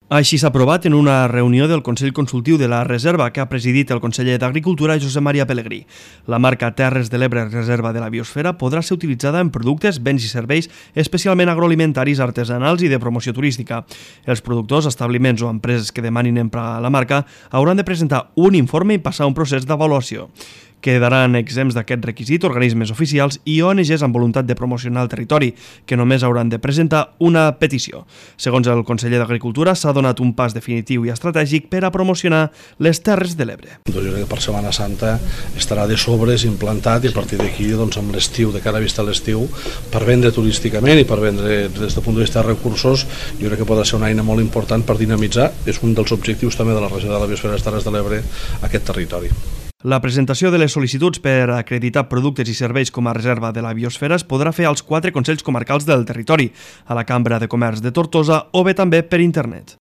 Així s'ha aprovat en una reunió del Consell Consultiu de la Reserva que ha presidit el conseller d'Agricultura Josep Maria Pelegrí. La marca Terres de l'Ebre Reserva de la Biosfera podrà ser utilitzada en productes, béns i serveis especialment agroalimentaris, artesanals i de promoció turística. Els productors, establiments o empreses que demanin emprar la marca hauran de presentar un informe i passar un procés d'avaluació. Quedaran exempts d'aquest requisit organismes oficials i ONGs amb voluntat de promocionar el territori, que només hauran de presentar una petició. Segons el conseller d'Agricultura, s'ha donat un pas definitiu i estratègic per a promocionar les Terres de l'Ebre. Jo crec que per Setmana Santa estarà de sobres implantat i a partir d'aquí, amb l'estiu, de cara a vista a l'estiu, per vendre turísticament i per vendre des del punt de vista de recursos, jo crec que pot ser una eina molt important per dinamitzar, és un dels objectius també de la Reserva de la Biosfera de les Terres de l'Ebre, aquest territori. La presentació de les sol·licituds per acreditar productes i serveis com a reserva de la biosfera es podrà fer als 4 consells comarcals del territori, a la Cambra de Comerç de Tortosa o bé també per internet.